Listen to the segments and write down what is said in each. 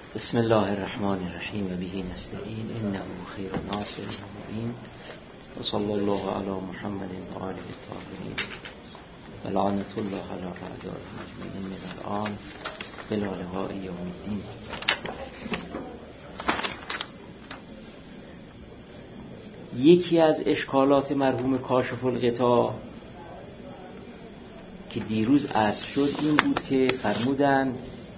بسم الله الرحمن الرحیم و به نستعین انه خیر ناصر و معین و صلی الله علی محمد و آله الطاهرین و لعنت الله علی اعدائهم اجمعین من الآن الی لقاء یوم الدین. یکی از اشکالات مرحوم کاشف الغطا که دیروز عرض شد این بود که فرمودن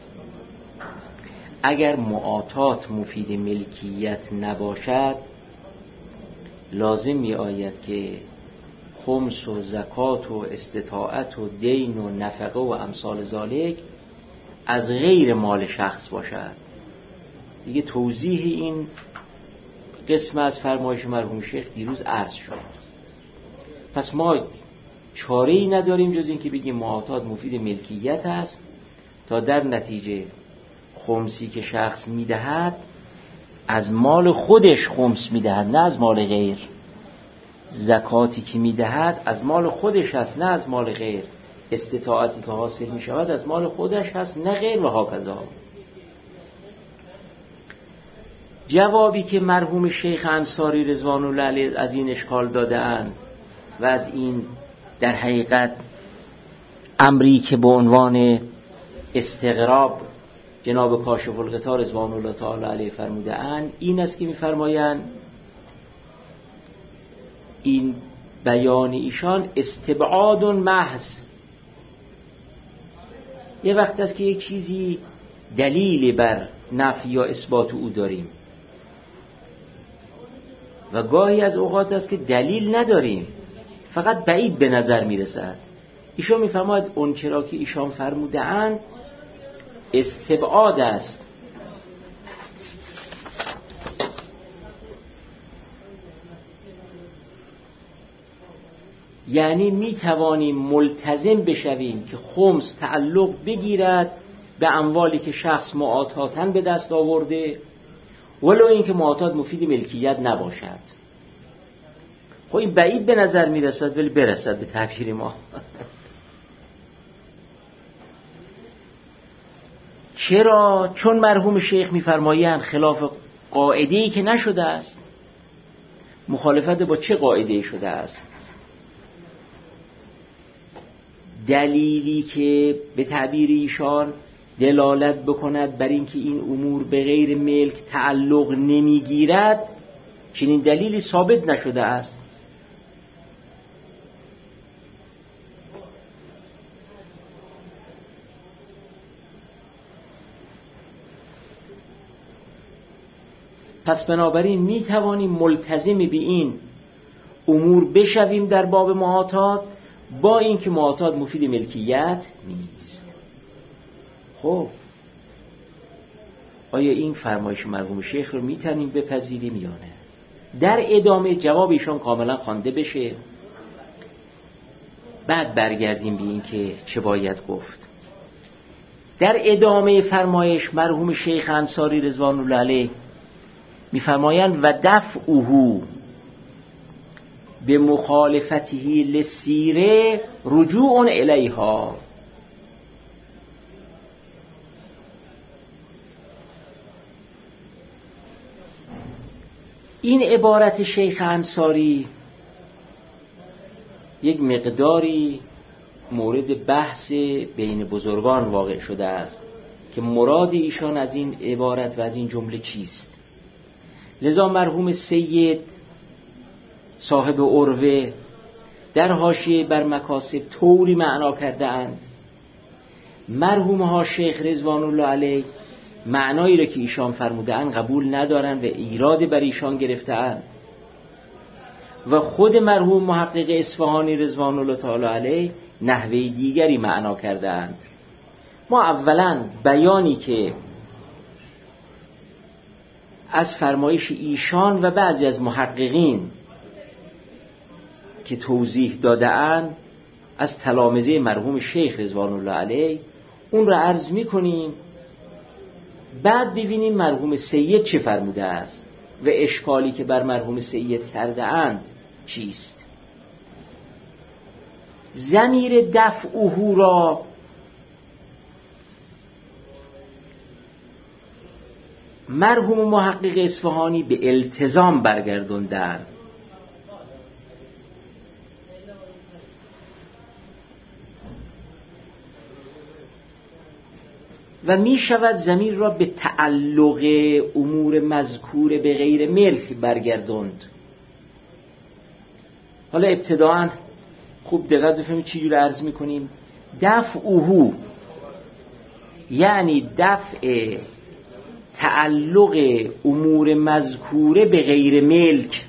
اگر معاطات مفید ملکیت نباشد لازم می آید که خمس و زکات و استطاعت و دین و نفقه و امثال ذالک از غیر مال شخص باشد. دیگه توضیح این قسم از فرمایش مرحوم شیخ دیروز عرض شد. پس ما چاره‌ای نداریم جز این که بگیم معاطات مفید ملکیت است تا در نتیجه خمسی که شخص میدهد از مال خودش خمس میدهد نه از مال غیر. زکاتی که میدهد از مال خودش هست نه از مال غیر. استطاعتی که حاصل میشود از مال خودش هست نه غیر و هاکذا. جوابی که مرحوم شیخ انصاری رضوان الله علیه از این اشکال دادن و از این در حقیقت امری که به عنوان استغراب جناب کاشف الغطا رضوان الله تعالی علیه فرموده اند این است که می‌فرمایند این بیان ایشان استبعاد محض. یه وقت است که یک چیزی دلیل بر نفی یا اثبات او داریم و گاهی از اوقات است که دلیل نداریم فقط بعید به نظر میرسد. ایشان می‌فرماید اون چرا که ایشان فرموده اند استبعاد است، یعنی می توانیم ملتزم بشویم که خمس تعلق بگیرد به اموالی که شخص معاطاتاً به دست آورده ولو اینکه معاطات مفید ملکیت نباشد. خب این بعید به نظر می رسد ولی برسد به تعبیر ما. چرا؟ چون مرحوم شیخ می‌فرمایند خلاف قاعده‌ای که نشده است. مخالفت با چه قاعده‌ای شده است؟ دلیلی که به تعبیر ایشان دلالت بکند بر اینکه این امور به غیر ملک تعلق نمیگیرد چنین دلیلی ثابت نشده است. پس بنابراین می توانیم ملتزم به این امور بشویم در باب معاطات با اینکه معاطات مفید ملکیت نیست. خب آیا این فرمایش مرحوم شیخ رو می توانیم بپذیریم یا نه؟ در ادامه جواب ایشان کاملا خوانده بشه بعد برگردیم به این که چه باید گفت. در ادامه فرمایش مرحوم شیخ انصاری رضوان الله علیه می‌فرمایند و دفعه به مخالفته للسیره رجوع الیها. این عبارت شیخ انصاری یک مقداری مورد بحث بین بزرگان واقع شده است که مراد ایشان از این عبارت و از این جمله چیست. لذا مرحوم سید صاحب عروه در حاشیه بر مکاسب طوری معنا کرده اند. مرحوم ها شیخ رضوان الله علیه معنایی را که ایشان فرموده اند قبول ندارن و ایراد بر ایشان گرفته اند و خود مرحوم محقق اصفهانی رضوان الله تعالی علیه نحوه دیگری معنا کرده اند. ما اولا بیانی که از فرمایش ایشان و بعضی از محققین که توضیح داده‌اند از تلامذه مرحوم شیخ رضوان الله علیه اون را عرض می‌کنیم بعد ببینیم مرحوم سید چه فرموده است و اشکالی که بر مرحوم سید کرده اند چیست. ضمیر دفعه را مرحوم محقق اصفهانی به التزام برگردوندن. و می شود ضمیر را به تعلق امور مذکور به غیر ملک برگردوند. حالا ابتداءً خوب دقت بفهمید چی جور عرض میکنیم. دفعه یعنی دفع تعلق امور مذکوره به غیر ملک.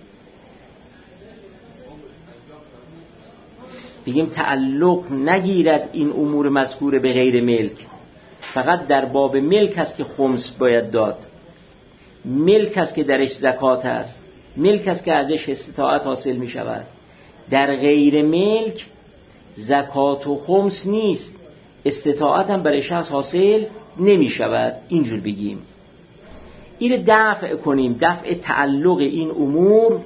بگیم تعلق نگیرد این امور مذکوره به غیر ملک، فقط در باب ملک است که خمس باید داد، ملک است که درش زکات است، ملک است که ازش استطاعت حاصل می شود. در غیر ملک زکات و خمس نیست، استطاعت هم برای شخص حاصل نمی شود. اینجور بگیم این دفع کنیم، دفع تعلق این امور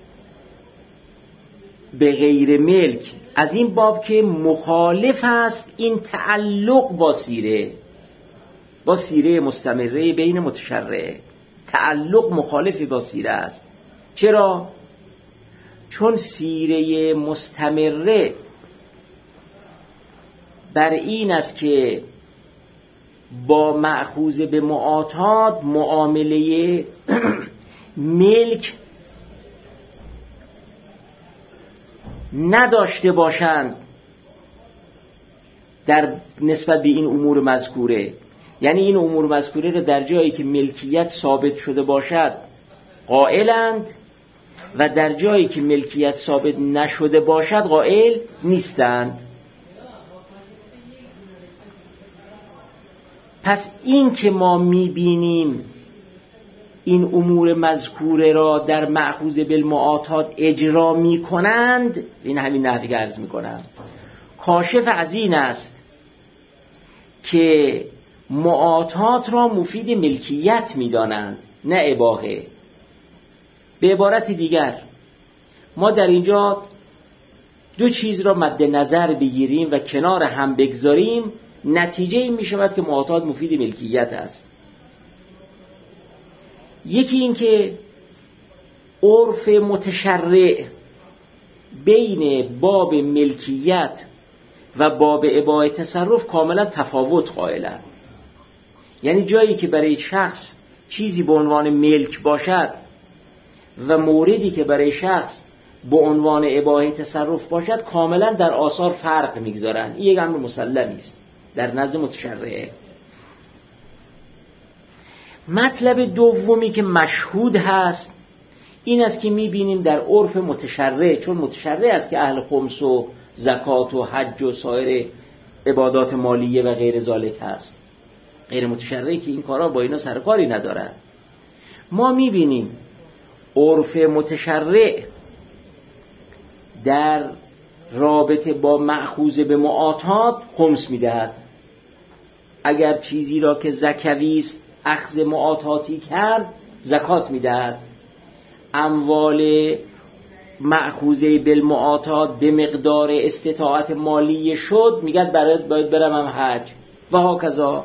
به غیر ملک، از این باب که مخالف است این تعلق با سیره مستمره بین متشرع. تعلق مخالف با سیره است. چرا؟ چون سیره مستمره بر این است که با مأخوذ به معاطات معامله ملک نداشته باشند در نسبت به این امور مذکوره. یعنی این امور مذکوره را در جایی که ملکیت ثابت شده باشد قائلند و در جایی که ملکیت ثابت نشده باشد قائل نیستند. پس این که ما میبینیم این امور مذکوره را در مأخوذ بالمعاطات اجرا میکنند، این همین نحوی که عرض میکنم، کاشف از این است که معاطات را مفید ملکیت میدانند نه اباحه. به عبارت دیگر ما در اینجا دو چیز را مد نظر بگیریم و کنار هم بگذاریم، نتیجه این می شود که معاطات مفید ملکیت است. یکی این که عرف متشرع بین باب ملکیت و باب اباحه تصرف کاملا تفاوت قائلند. یعنی جایی که برای شخص چیزی به عنوان ملک باشد و موردی که برای شخص به عنوان اباحه تصرف باشد کاملا در آثار فرق میگذارند. این یک امر مسلمی است در نزد متشرعه. مطلب دومی که مشهود هست این است که میبینیم در عرف متشرع، چون متشرع است که اهل خمس و زکات و حج و سایر عبادات مالیه و غیر ذالک هست، غیر متشرعی که این کارا با اینا سرکاری ندارد. ما میبینیم عرف متشرع در رابطه با مأخوذ به معاطات خمس میدهد. اگر چیزی را که زکوی است اخذ معاطاتی کرد زکات میدهد. اموال مأخوذه بالمعاطات به مقدار استطاعت مالی شد میگد باید برم هم حج و هاکذا.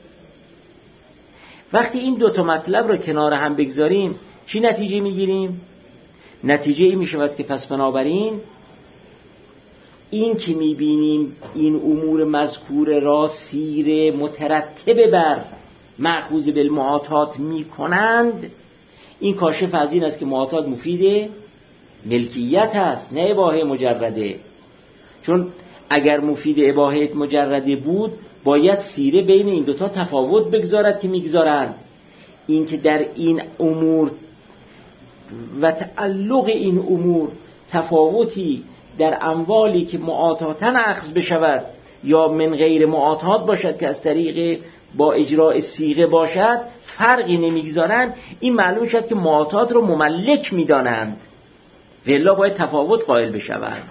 وقتی این دو تا مطلب را کنار هم بگذاریم چی نتیجه میگیریم؟ نتیجه این میشود که پس بنابراین این که میبینیم این امور مذکور را سیره مترتب بر مأخوذ بالمعاطات میکنند، این کاشف از این است که معاطات مفید ملکیت است نه اباحه مجرده. چون اگر مفید اباحه مجرده بود باید سیره بین این دوتا تفاوت بگذارد که میگذارند. این که در این امور و تعلق این امور تفاوتی در اموالی که معاطاتن اخذ بشود یا من غیر معاطات باشد که از طریق با اجراء صیغه باشد فرقی نمیگذارند، این معلوم شد که معاطات رو مملک میدانند و الا باید تفاوت قائل بشوند.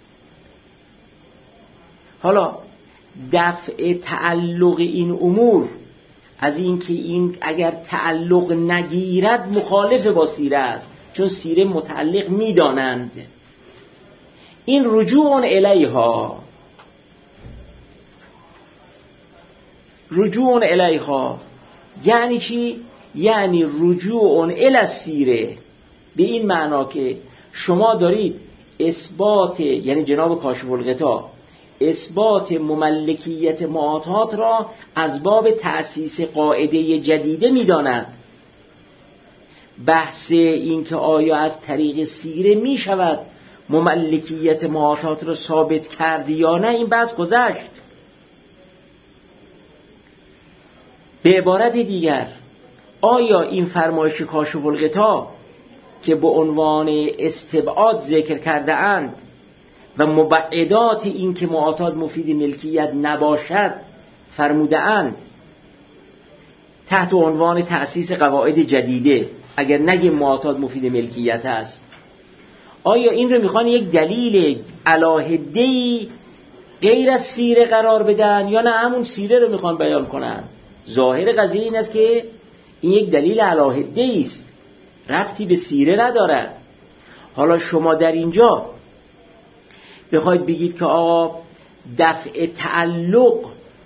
حالا دفع تعلق این امور از این که این اگر تعلق نگیرد مخالف با سیره است، چون سیره متعلق میدانند. این رجوع الیها، رجوع الیها یعنی چی؟ یعنی رجوع الی السیره، به این معنا که شما دارید اثبات، یعنی جناب کاشف الغطا اثبات مملکیت معاطات را از باب تأسیس قاعده جدیده می‌دانند. بحث این که آیا از طریق سیره می شود مملکیت معاطات را ثابت کرد یا نه، این بحث گذشت. به عبارت دیگر، آیا این فرمایش کاشف الغطا که به عنوان استبعاد ذکر کرده اند و مبعدات این که معاطات مفید ملکیت نباشد فرموده اند تحت عنوان تأسیس قواعد جدیده، اگر نگیم معاطات مفید ملکیت است، آیا این رو میخوان یک دلیل علاهده‌ای غیر از سیره قرار بدن یا نه همون سیره رو میخوان بیان کنن؟ ظاهر قضیه این است که این یک دلیل علاهده‌ای است، ربطی به سیره ندارد. حالا شما در اینجا بخواید بگید که آقا دفع تعلق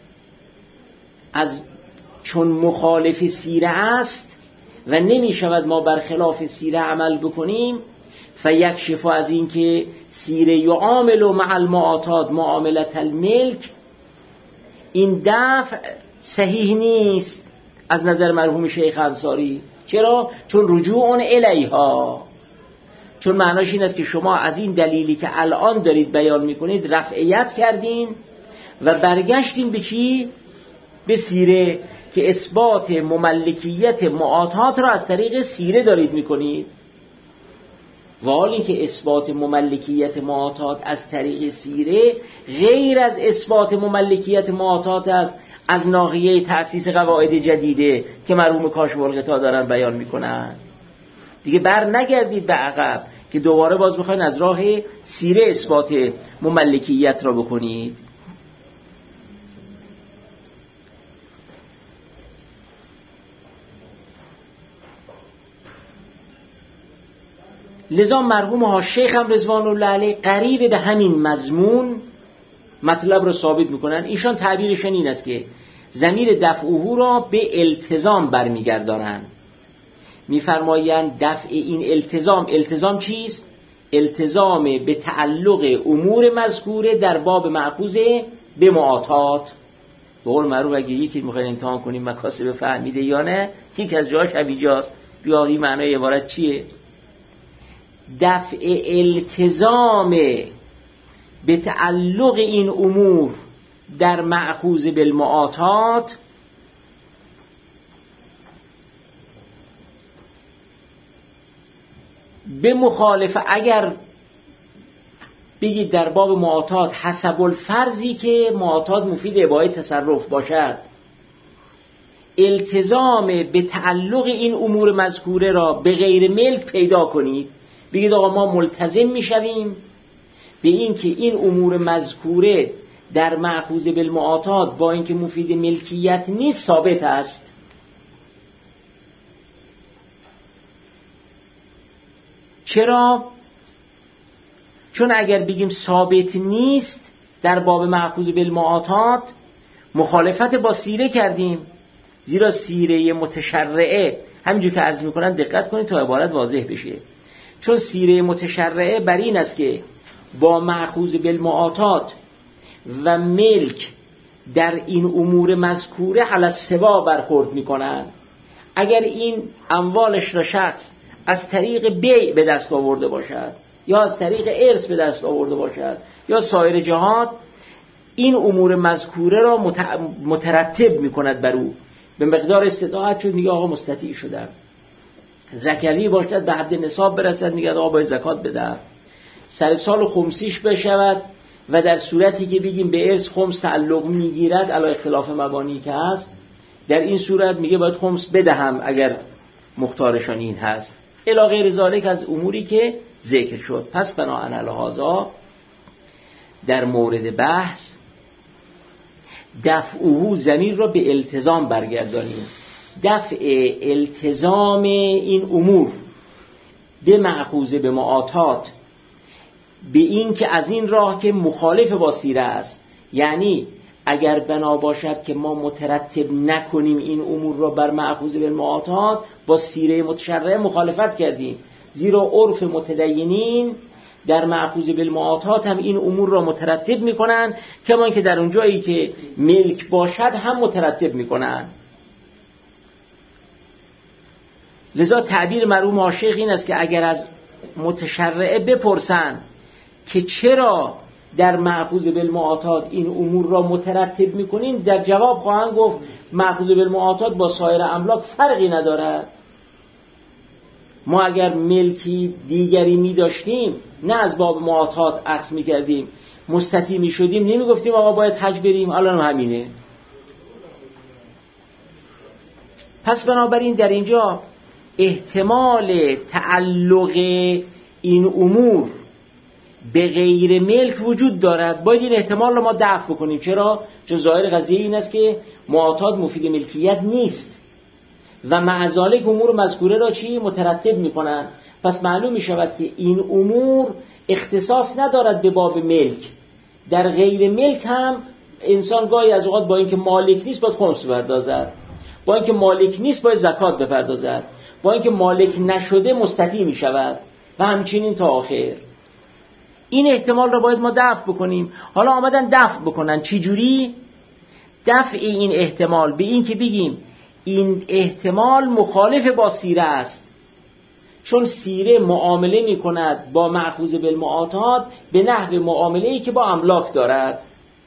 از چون مخالف سیره است و نمی شود ما برخلاف سیره عمل بکنیم، فیکشف از این که سیره یعامل مع المعاطات معاملت الملک، این دفع صحیح نیست از نظر مرحوم شیخ انصاری. چرا؟ چون رجوع الیها، چون معناش این است که شما از این دلیلی که الان دارید بیان میکنید رفعیت کردین و برگشتین به چی؟ به سیره، که اثبات مملکیت معاطات را از طریق سیره دارید میکنید. و حال این که اثبات مملکیت معاطات از طریق سیره غیر از اثبات مملکیت معاطات است از ناحیه تأسیس قواعد جدیده که مرحوم کاشف الغطا دارن بیان میکنن. دیگه بر نگردید به عقب که دوباره باز بخواین از راه سیره اثبات مملکیت را بکنید. لذا مرحوم ها شیخ هم رضوان الله علیه قریب به همین مضمون مطلب رو ثابت میکنن. ایشان تعبیرشان این است که ضمیر دفعه را به التزام برمیگردانند. میفرمایند دفع این التزام چیست؟ التزام به تعلق امور مذکوره در باب مأخوذ به معاطات. به قول معروف اگه یکی میخواین امتحان کنیم مکاسب فهمیده یا نه، یک از جاش همینجاست. بیا این معنای عبارت چیه؟ دفع التزام به تعلق این امور در مأخوذ بالمعاطات به مخالفه، اگر بگید در باب معاطات حسب الفرضی که معاطات مفید اباحه تصرف باشد، التزام به تعلق این امور مذکوره را به غیر ملک پیدا کنید. بگید آقا ما ملتزم میشویم به این که این امور مذکوره در مأخوذ بالمعاطات با اینکه مفید ملکیت نیست ثابت است. چرا؟ چون اگر بگیم ثابت نیست در باب مأخوذ بالمعاطات مخالفت با سیره کردیم، زیرا سیره متشرعه همینجور که عرض میکنن دقت کنید تا عبارت واضح بشه، چون سیره متشرعه بر این است که با مأخوذ بالمعاطات و ملک در این امور مذکوره علی السوا برخورد میکنن. اگر این اموالش را شخص از طریق بیع به دست آورده باشد یا از طریق ارث به دست آورده باشد یا سایر جهات، این امور مذکوره را مترتب میکند بر او. به مقدار استطاعت شد میگه آقا مستطیع شدم. زکوی باشد به حد نصاب برسد میگه آقا باید زکات بدم. سر سال خمسیش بشود و در صورتی که بگیم به ارث خمس تعلق میگیرد علی اختلاف مبانی که هست، در این صورت میگه باید خمس بدهم اگر مختارشان این هست، الی غیر ذالک از اموری که ذکر شد. پس بناء علی هذا در مورد بحث دفعه ضمیر را به التزام برگردانیم. دفع التزام این امور به مأخوذ به معاطات به این که از این راه که مخالف با سیره است، یعنی اگر بنا باشد که ما مترتب نکنیم این امور را بر مأخوذ بالمعاطات، با سیره متشرعه مخالفت کردیم، زیرا عرف متدینین در مأخوذ بالمعاطات هم این امور را مترتب میکنن، کما اینکه در اون جایی که ملک باشد هم مترتب میکنن. لذا تعبیر مرحوم عاشق این است که اگر از متشرعه بپرسن که چرا در مأخوذ بالمعاطات این امور را مترتب میکنین، در جواب خواهند گفت مأخوذ بالمعاطات با سایر املاک فرقی ندارد. ما اگر ملکی دیگری می داشتیم نه از باب معاطات عکس می کردیم، مستطیع می شدیم، نمی گفتیم آقا باید حج بریم، الان همینه. پس بنابراین در اینجا احتمال تعلق این امور به غیر ملک وجود دارد، باید این احتمال رو ما دفع بکنیم. چرا؟ چون ظاهر قضیه این است که معاطات مفید ملکیت نیست و مع ذالک امور مذکوره را چی؟ مترتب میکنن. پس معلوم می شود که این امور اختصاص ندارد به باب ملک. در غیر ملک هم انسان گاهی از اوقات با اینکه مالک نیست باید خمس بپردازد، با اینکه مالک نیست باید زکات بپردازد، با اینکه مالک نشده مستطیع می شود و همچنین تا آخر. این احتمال را باید ما دفع بکنیم. حالا آمدن دفع بکنن. چی جوری؟ دفع این احتمال به این که بگیم این احتمال مخالف با سیره است، چون سیره معامله می کند با مأخوذ بالمعاطات به نحو معامله‌ای که با املاک دارد.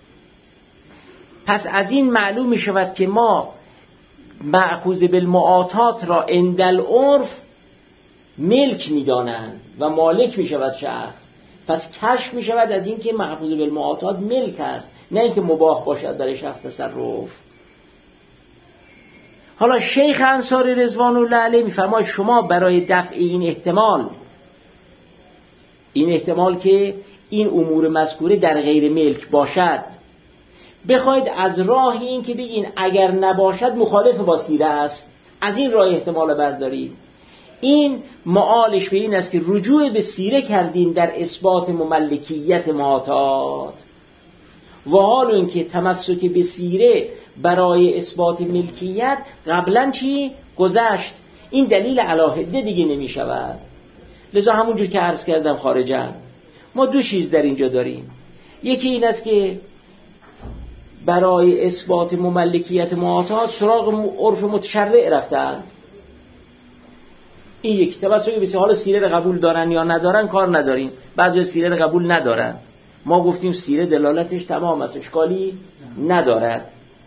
پس از این معلوم می شود که ما مأخوذ بالمعاطات را عندل عرف ملک می دانند و مالک می شود شخص. پس کشف می شود از این که مأخوذ بالمعاطات ملک است، نه اینکه مباح باشد برای شخص تصرف. حالا شیخ انصاری رضوان الله علیه می‌فرماید شما برای دفع این احتمال که این امور مذکوره در غیر ملک باشد، بخواید از راه این که بگین اگر نباشد مخالف با سیره است، از این راه احتمال بردارید. این معالش به این است که رجوع به سیره کردین در اثبات مملکیت معاطات، و حال این که تمسک به سیره برای اثبات ملکیت قبلا چی؟ گذشت. این دلیل علاهده دیگه نمی شود. لذا همونجور که عرض کردم خارجاً ما دو چیز در اینجا داریم. یکی این است که برای اثبات مملکیت معاطات سراغ عرف متشرع رفتن. این یک تمسک به حال سیره رو قبول دارن یا ندارن کار نداریم. بعضی سیره رو قبول ندارن، ما گفتیم سیره دلالتش تمام است، اشکالی ندارد.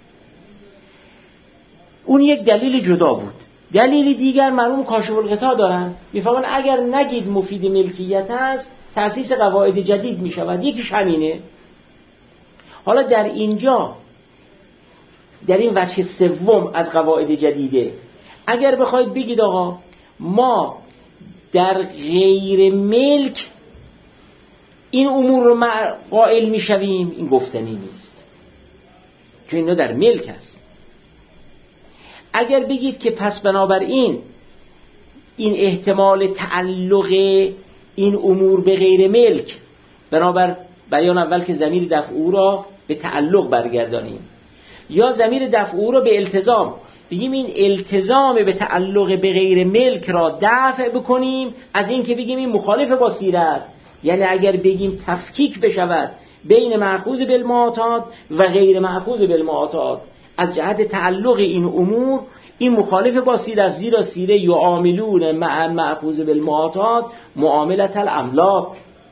اون یک دلیل جدا بود. دلیل دیگر مرحوم کاشف الغطا دارن، میفهمن اگر نگید مفید ملکیت است تأسیس قواعد جدید می شود. یکیش همینه. حالا در اینجا در این وجه سوم از قواعد جدیده، اگر بخواید بگید آقا ما در غیر ملک این امور رو قائل می شویم، این گفتنی نیست، چون اینا در ملک است. اگر بگید که پس بنابراین این احتمال تعلق این امور به غیر ملک، بنابر بیان اول که ضمیر دفع او را به تعلق برگردانیم، یا ضمیر دفع او را به التزام، بگیم این التزام به تعلق به غیر ملک را دفع بکنیم از این که بگیم این مخالف با سیره است. یعنی اگر بگیم تفکیک بشود بین مأخوذ بالمعاطات و غیر مأخوذ بالمعاطات از جهت تعلق این امور، این مخالف با سیره است، زیرا سیره یعاملون مع مأخوذ بالمعاطات معاملت الاملاک.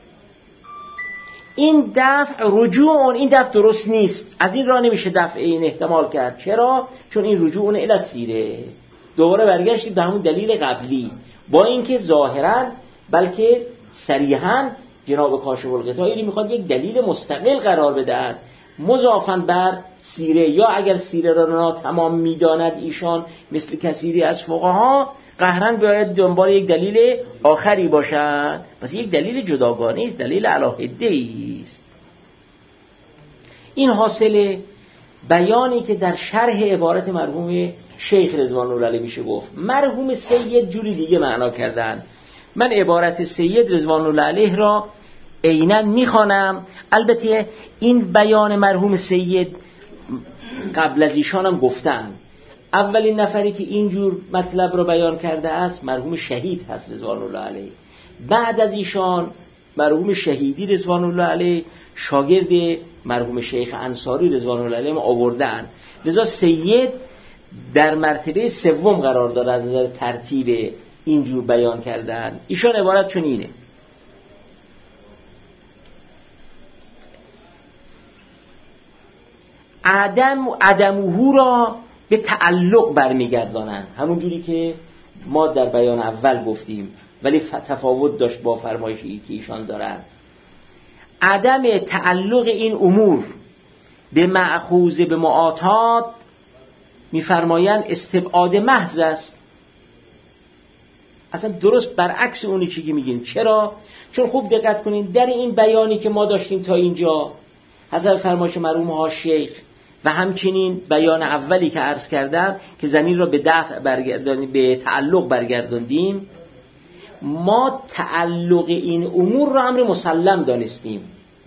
این دفع رجوع این دفع درست نیست، از این راه نمیشه دفع این احتمال کرد. چرا؟ چون این رجوع الی السیره. دوباره برگشتیم به همون دلیل قبلی، با اینکه ظاهرا بلکه صریحا جناب کاشف الغطایی میخواد یک دلیل مستقل قرار بدهد مضافاً بر سیره، یا اگر سیره را ناتمام میداند ایشان مثل کثیری از فقها، قهرن باید دنبال یک دلیل آخری باشد. پس یک دلیل جداگانه است، دلیل علاهده است. این حاصل بیانی که در شرح عبارت مرحوم شیخ رضوان الله علیه میشه گفت. مرحوم سید جوری دیگه معنا کردن. من عبارت سید رضوان الله علیه را عیناً میخوانم. البته این بیان مرحوم سید قبل از ایشان هم گفتن. اولین نفری که اینجور مطلب را بیان کرده است مرحوم شهید هست رضوان الله علیه. بعد از ایشان مرحوم شهیدی رضوان الله علیه شاگرد مرحوم شیخ انصاری رضوان الله علیه آوردن. لذا سید در مرتبه سوم قرار داره از نظر ترتیب اینجور بیان کردن. ایشان عبارت چون اینه: عدمه را به تعلق برمیگردانند، همون جوری که ما در بیان اول گفتیم ولی تفاوت داشت با فرمایشی که ایشان دارن. عدم تعلق این امور به مأخوذ به معاطات میفرمایند استبعاد محض است. اصلا درست برعکس اونی چی که میگین. چرا؟ چون خوب دقت کنین در این بیانی که ما داشتیم تا اینجا حسب فرمایش مرحوم ها شیخ و همچنین بیان اولی که عرض کردم که زمین را به دفع برگردانیم، به تعلق برگرداندیم، ما تعلق این امور را امر مسلم دانستیم.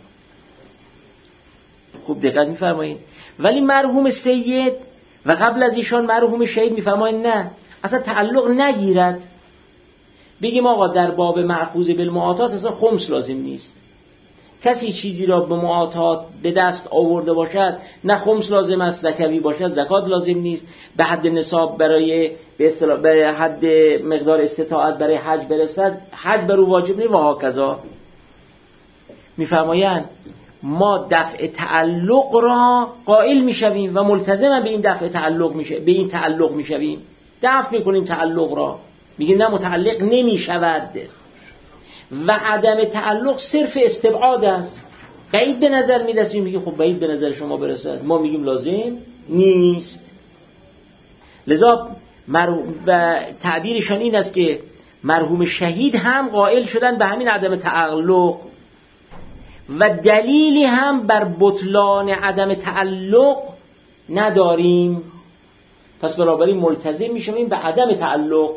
خوب دقت می‌فرمایید. ولی مرحوم سید و قبل از ایشان مرحوم شهید می‌فرمایند نه، اصلا تعلق نگیرد. بگیم آقا در باب مأخوذ بالمعاطات اصلا خمس لازم نیست. کسی چیزی را به معاطات به دست آورده باشد نه خمس لازم است، زکوی باشد زکات لازم نیست، به حد نصاب برای به حد مقدار استطاعت برای حج برسد حج بر او واجب نیست و هاکذا. میفرمایند ما دفع تعلق را قائل میشویم و ملتزم به این دفع تعلق میشه، به این تعلق میشویم، دفع میکنیم تعلق را، میگیم نه متعلق نمیشود. و عدم تعلق صرف استبعاد است. بعید به نظر میرسیم، میگه خب بعید به نظر شما برسد، ما میگیم لازم نیست. لذا تعبیرشان این است که مرحوم شهید هم قائل شدن به همین عدم تعلق و دلیلی هم بر بطلان عدم تعلق نداریم، پس بنابراین ملتزم میشیم به عدم تعلق.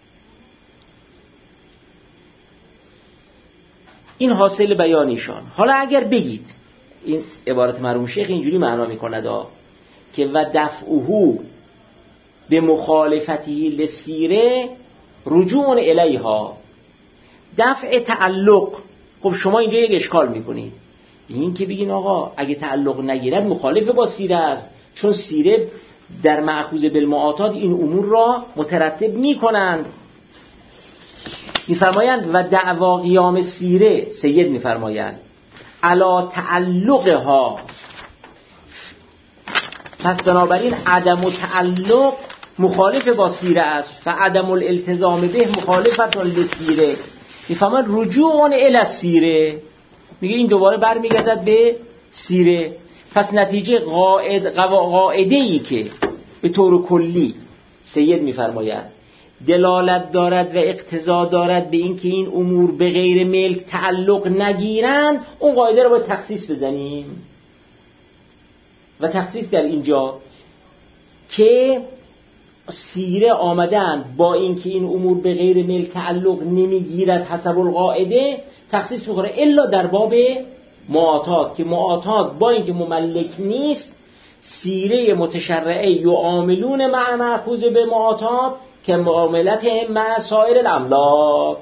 این حاصل بیانیشان. حالا اگر بگید این عبارت مرحوم شیخ اینجوری معنا میکند که و دفعه به مخالفتی لسیره رجوع الیها، دفع تعلق. خب شما اینجا یک اشکال میکنید، این که بگین آقا اگه تعلق نگیرد مخالف با سیره است، چون سیره در مأخوذ بالمعاطات این امور را مترتب میکنند. میفرمایند و دعوا قیام سیره، سید میفرمایند علا تعلقها، پس بنابراین عدم تعلق مخالف با سیره است، فعدم الالتزام به مخالفت لسیره. میفرمایند رجوع الی السیره، میگه این دوباره برمیگردد به سیره. پس نتیجه قاعده‌ای که به طور کلی سید میفرمایند دلالت دارد و اقتضا دارد به این که این امور به غیر ملک تعلق نگیرند، اون قاعده رو باید تخصیص بزنیم. و تخصیص در اینجا که سیره آمدن با این که این امور به غیر ملک تعلق نمیگیرد حسب القاعده تخصیص میکنه الا در باب معاطات، که معاطات با این که مملک نیست سیره متشرعه یعاملون مع مأخوذ به معاطات که معاملت مع سایر الاملاک.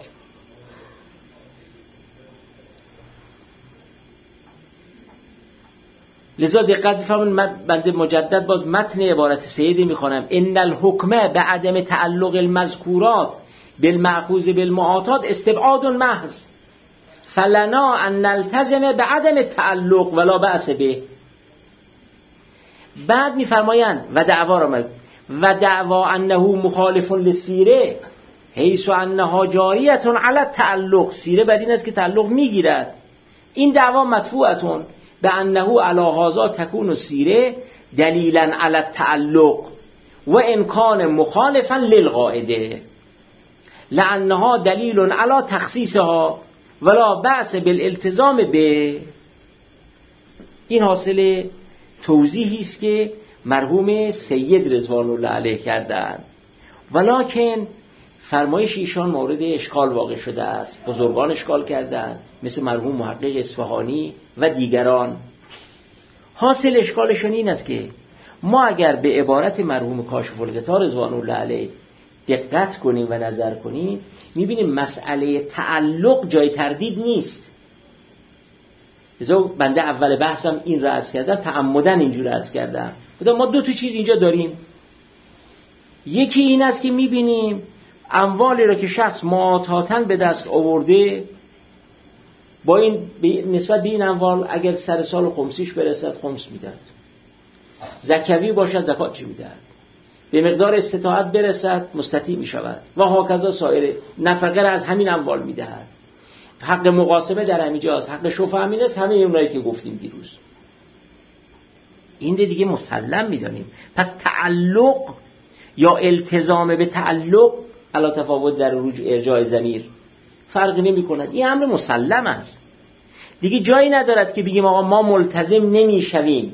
لذا دقت بفرمایید، بنده مجدد باز متن عبارت سیدی میخوانم: ان الحکم بعدم تعلق المذکورات بالمأخوذ بالمعاطات استبعاد محض فلنا ان نلتزم بعدم تعلق ولا بأس به. بعد میفرمایند و دعوا را و دعوا انه مخالف للسیره حیث انها جاریه علی التعلق، سیره بر این است که تعلق میگیرد. این دعوا مدفوعتون به انه علی هذا تکون السیره دلیلا علی التعلق و ان کان مخالفا للقاعده لانها دلیل علی تخصیصها ولا بأس بالالتزام به. این حاصل توضیحی است که مرحوم سید رضوان الله علیه کردند، ولکن فرمایش ایشان مورد اشکال واقع شده است. بزرگان اشکال کردند مثل مرحوم محقق اصفهانی و دیگران. حاصل اشکالشون این است که ما اگر به عبارت مرحوم کاشف الغطا رضوان الله علیه دقت کنیم و نظر کنیم میبینیم مسئله تعلق جای تردید نیست. لذا بنده اول بحثم این را عرض کردم، تعمدن اینجور عرض کردم. ما دو تا چیز اینجا داریم. یکی این است که میبینیم اموالی را که شخص معاطاتن به دست آورده، با این نسبت به این اموال اگر سر سال خمسیش برسد خمس میدهد، زکوی باشد زکات چی میدهد، به مقدار استطاعت برسد مستطیع میشود و هاکذا سایر نفقه را از همین اموال میدهد. حق مقاسمه در همینجاست، حق شفعه همین است، همه اونایی که گفتیم دیروز. این دیگه مسلم میدانیم. پس تعلق یا التزام به تعلق علا تفاوت در ارجاع ضمیر فرق نمی کند. این امر مسلم است. دیگه جایی ندارد که بگیم آقا ما ملتزم نمی شویم.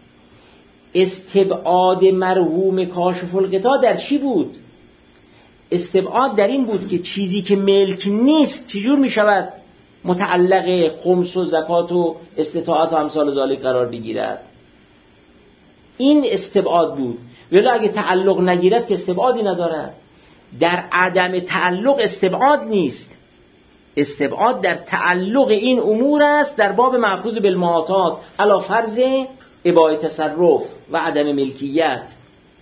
استبعاد مرحوم کاشف الغطا در چی بود؟ استبعاد در این بود که چیزی که ملک نیست چجور می شود متعلق خمس و زکات و استطاعت و امثال ذالک قرار بگیرد. این استبعاد بود. ولی اگه تعلق نگیرد که استبعادی ندارد. در عدم تعلق استبعاد نیست. استبعاد در تعلق این امور است در باب مأخوذ بالمعاطات علی فرض اباحه تصرف و عدم ملکیت.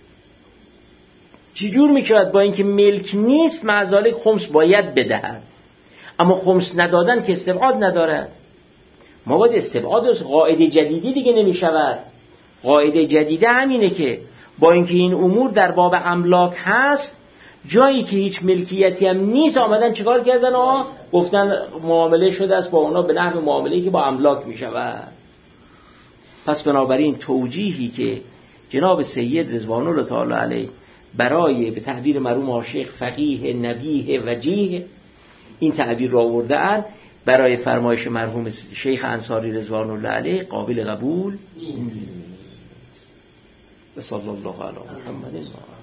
چجور میشود با اینکه ملک نیست معذالک خمس باید بدهد، اما خمس ندادن که استبعاد ندارد. ما باید استبعاد قاعده جدیدی دیگه نمیشود. قاعده جدیده همینه که با اینکه این امور در باب املاک هست، جایی که هیچ ملکیتی هم نیست آمدن چیکار کردن؟ گفتن معامله شده است با اونا به نحو معامله‌ای که با املاک می شود. پس بنابراین توجیهی که جناب سید رضوان الله تعالی علیه برای به تعبیر مرحوم شیخ فقیه نبیه وجیه این تعبیر را آورده‌اند، برای فرمایش مرحوم شیخ انصاری رضوان الله علیه قابل قبول نیست. صلی الله علی محمد.